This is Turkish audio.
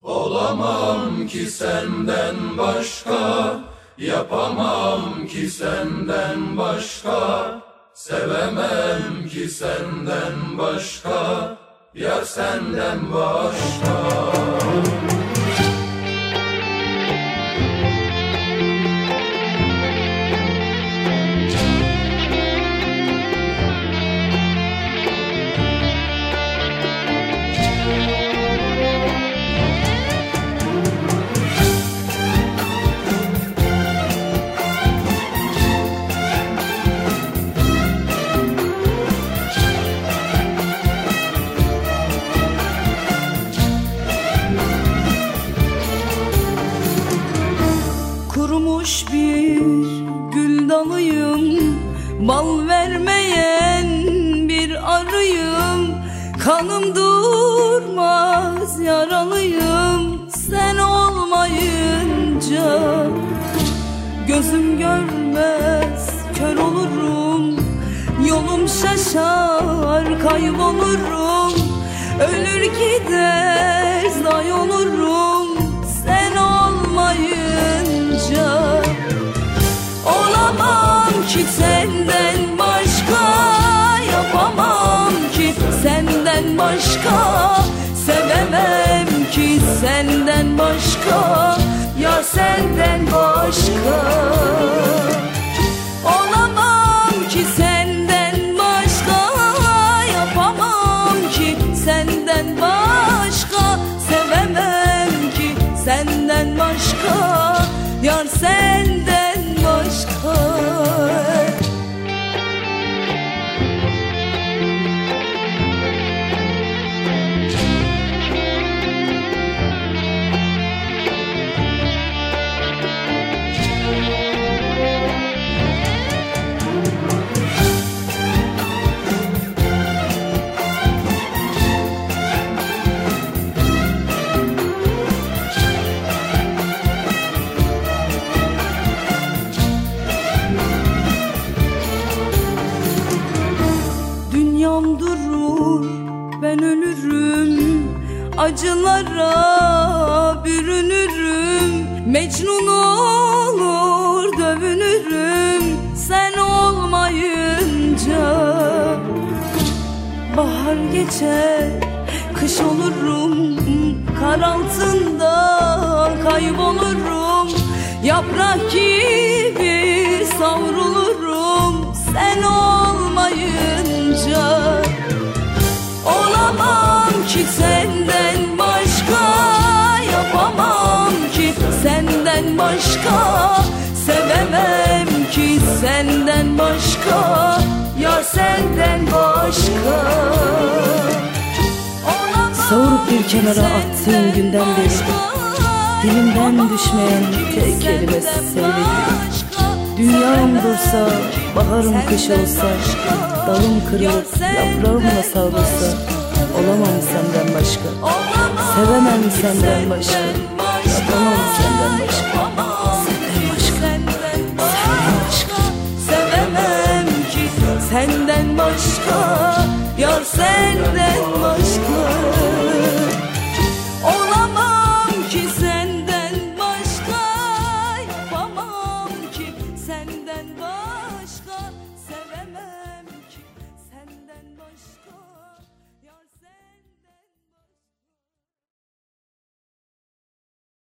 Olamam ki senden başka, yapamam ki senden başka, sevemem ki senden başka, yar senden başka. Kurumuş bir gül dalıyım, bal vermeyen bir arıyım. Kanım durmaz, yaralıyım sen olmayınca. Gözüm görmez, kör olurum, yolum şaşar, kaybolurum. Ölür gider, zay olurum sen olmayınca. Olamam ki senden başka, yapamam ki senden başka, sevemem ki senden başka, ya senden başka. Olamam ki senden başka, yapamam ki senden başka, sevemem ki senden başka, yar senden başka. Dünyam durur, ben ölürüm, acılara bürünürüm. Mecnun olur, dövünürüm sen olmayınca. Bahar geçer, kış olurum, kar altında kaybolurum. Yaprak gibi savrulurum sen olmayınca. Olamam ki senden başka, yapamam ki senden başka, sevemem ki senden başka, ya senden başka. Savurup bir kenara attığın günden beri dilimden düşmeyen tek kelime sevgilim. Dünyam dursa, baharım kış olsa, dalım kırılıp yaprağımla savrulsa, olamam senden başka, sevemem senden başka, yapamam senden başka, senden başka, sevemem ki senden başka, yar senden başka.